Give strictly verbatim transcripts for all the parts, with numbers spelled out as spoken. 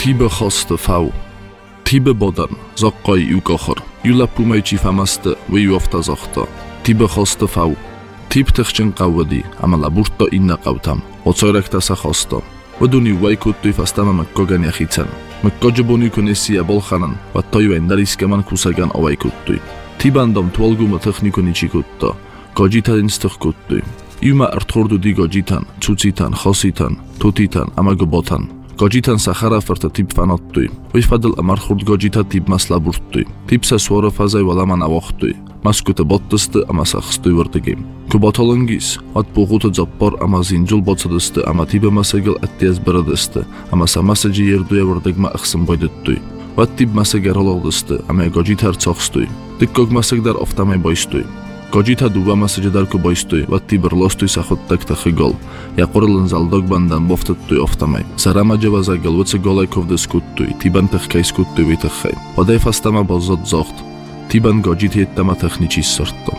Tibe khoste fau. Tibe bodan, zoqqoy iu kokhor. Yula pumaychi famaste, wiu ofta zokhta. Tibe khoste fau. Tib tkhchin qawdi, ama laburto inna qawtam. Otsorekta sa khosto. ودوني وايكوتي فاستما مكوغان يخيتان مكوجبوني كونيسيا بولخانان واتايو انداريس كمان كوساغان اوايكوتي تيباندام توالغو متخنيكو نيچيكوتا گوجيتا دينستخكوتي يوما ارتخوردو دي گوجيتان چوچيتان خوسيتان توتيتان اماگوبوتان گوجيتان سخرا فرتا تيب فانوتي ويفادل امارخورد گوجيتا تيب مسلابورتي تيب سسورا فازاي ولامان اوختي Maskuta bottiste ama saxstu wordegim. Kubatolongis at boguta zappar ama zinjul botsadiste ama tibe masagel attias beradiste ama samasaji yerduya wordegma axsim boydettu. Wat tib masager hologdiste ama gojitar coxstu. Tikkog masagdar oftamay boystu. Gojita duva masajadar ku boystu wat tib rlostu saxottak takhigol. Yaqorlan zaldog bandan boftettu oftamay. Sarama jawazagel wotse golaykov diskuttu tiban takhkay skuttu vitakhay. Oday fastama bozot zocht. Tiban gojit jettama technici sorto.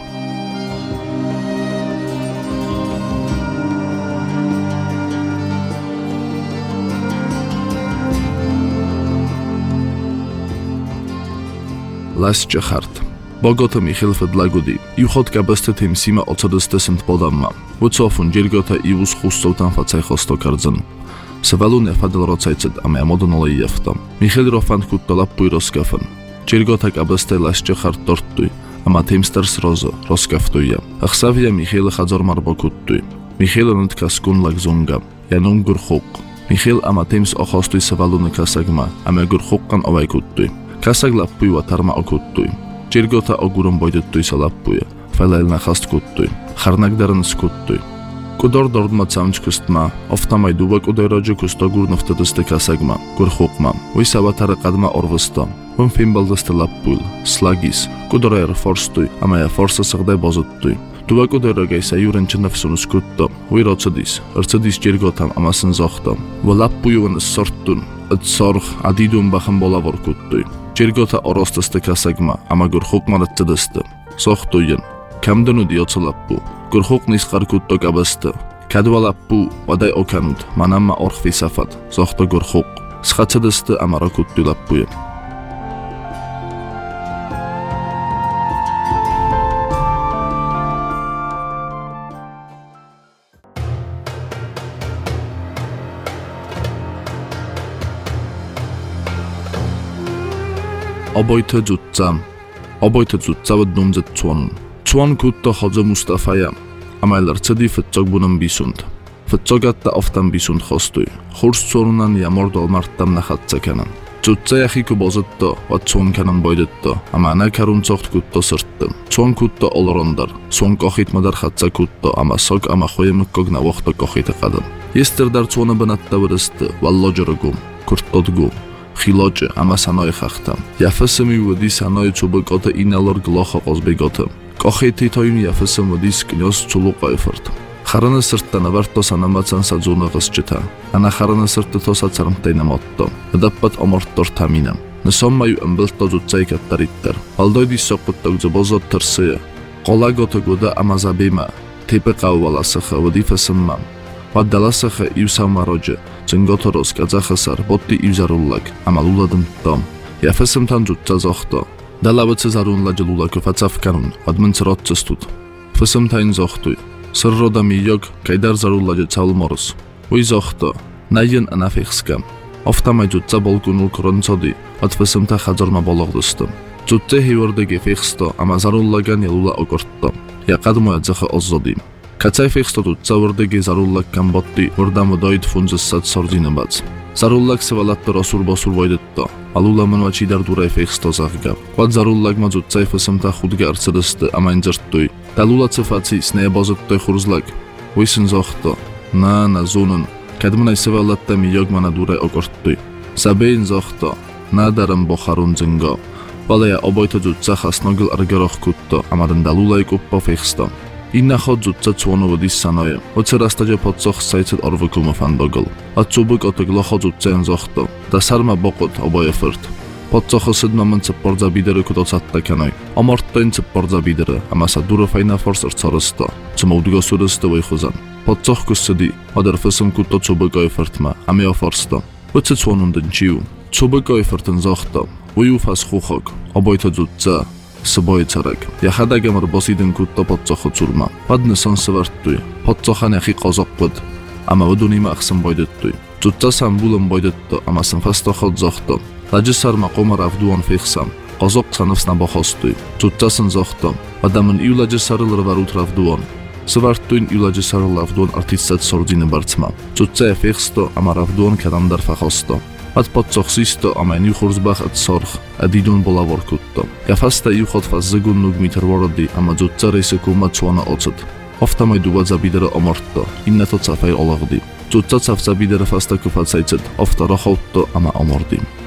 Las Chehart. Bogota Michel Fedlagudi. Juchot kabeste tym sima ocodestesent podamma. Wucofun dziergota ius chustotan facaj hosto kardzan. Sevalune fadel rocajced ame amodonole jeftam. Michel rofan kuttolappuj roskafan. Dziergota kabeste las Chehart tortuj. Ama timsters rozo, roskaftuja. Achsavia Michel chadzor marbokuttuj. Michel nuntka skun lagzunga. Janum gurchuk. Michel ama tims ochostuj sevalune kasagma. Ame gurchukkan ovaikuttuj. Kasag lappuj watarma okuttuj. Dziergota ogurum boydettuj salappuja. Felailna hastkuttuj. Harnagdaran skuttuj. Kudor dordma camčkustma, oftamay duvak udayroju kustogurnoftaduste kasagma, gurchukma. Uisavatare qadma orvista. Un fimbaldeste lappul, slagis, kudorer forstuj, amaya forsa săgday bozuttuj. Duvak udayrogai sayurenčin nafsunuskutto, uirocadis, arcadis dziergotam amasın zoxtam. Valappuyuvan sortun, ad sorg adidun baxan bolavorkuttuj. Dziergota orosteste kasagma, ama gurchukman atcadeste. Soxtuyen, kamdanu diocalappu, gurchuk nisqarkutto kabeste. Kadvalappu, vaday okanud, manamma orxvi safat, zoxta gurchuk. Sxacadeste amarakuttu lappuyen. Obojte dzutca. Obojte dzutca wad numzet cuan. Cuan kutta chodze Mustafaja. Ama larcedi fetcog bunam bisund. Fetcogatta oftam bisund hostuj. Hurs cuanunan jamordol martam nahatca kanan. Dzutca jahiku bozetta wad cuan kanan boydetta. Ama ana karun cocht kutta sırttı. Cuan kutta olrondar. Cuan kohit madar hatca kutta. Ama sog ama khoyemikog na voxta kohita qadan. Yesterdar cuana banatta vırıstı. Vallojurugum. Kurttodgu. Xiloče, ama sanoy xaxtam. Yafasami vodi sanoy čubakota inalor gloxa qozbegotam. Qoxeti toyun yafasam vodis knyos čuluqa efart. Xarana sırttan avarto sanamatsan sadzuna qasčita. Ana xarana sırtta tosa carmtayna motto. Adappat omortor taminam. Nesommayu ambelto zutsay kattarittar. Aldoydi soquttok zobozot tırsiya. Qolagota goda ama zabima. Tepe qavvalasıxa vodi fasammam. Vaddalasıxa ivsamaroje. Cingotoros Kazahasar botti ivzarullak, amaluladım tom. Yafesimtan jutca zoxto. Dalavice zarunlaje lulak facafkanun, admins rotcestut. Fesimtain zoxtuj. Sırroda miyog, kaydar zarullaje cavlmoros. Uy zoxto. Nayin anafixskam. Oftamay jutca bolgunul kroncodi, ad fesimta xadzorma bologdustum. Jutce hivordegi fixsto, ama zarullagan yalula ogortto. Yaqadmoya zaxa ozzodim. Kacay fixsto tutsa vordegi zarullak kambotti vordamo doid funzessat sordinabac. Zarullak sevalatta rosur bosur voydetto. Alulaman vacidar duray fixsto zahgab. Vad zarullak ma zutsay fesimta khudga arcediste ama inzerttuy. Talula cefaci sneye bozottoy xurzlak. Uysin zoxto. Na na zunun. Kadmnay sevalatta miyog mana duray ogorttuy. Sabein zoxto. Na daram bokharun zingo. Valaya obojta zutsa khasnogil argeroch kutto. Amarin dalulay kuppo fixsto. Inna chod zutca cuono vodis sanoje. Oce rastadzie podcoch sajcet orwykumo fandogol. A cubuk oteglo chod zutcajan zochto. Da sarma bokot oboje fyrt. Podcocho sydmamen cepordza bidery kutocatta kanoj. Omortoin cepordza bidery. Ama sa duro fajna forser corysto. Cum udgo surysto wychuzan. Podcoch kusydi. Oder fysym kuto cubuk oj fyrtma. Amio forsto. Wyt słonundan ciu, czubykoj ferten zochta, ujufas chuchok, obojto dzutca, Syboje carek. Yaxadaga marbosidin kutta potsoxo curma. Padny son syvarttuy. Potsoxan yaxi qozoqqud. Ama udunima axsan boydettuy. Tuttasam bulan boydetto, ama sınfasta xodzaqto. Lajisar maqoma rafduan fixsam. Qozoq sanıfsna boxostuy. Tuttasin zoxto. Adamın iulajı sarılır varut rafduan. Syvarttuyn iulajı sarıl rafduan artissat sordini bartsma. Tutta fixsto, ama rafduan kadamdar faxosto. At potsoxsisto, ama en juxurzbach at sorg, adidun bolavorkutto. Jafasta juchot fas zegun nugmiter wardi, ama jutsa reise kuma tsuana ocet. Ofta mai duwa zabidere omorto, inne to cafej olagdi. Jutsa caf zabidere fasta kufatsajcet, ofta rochotto, ama omordi.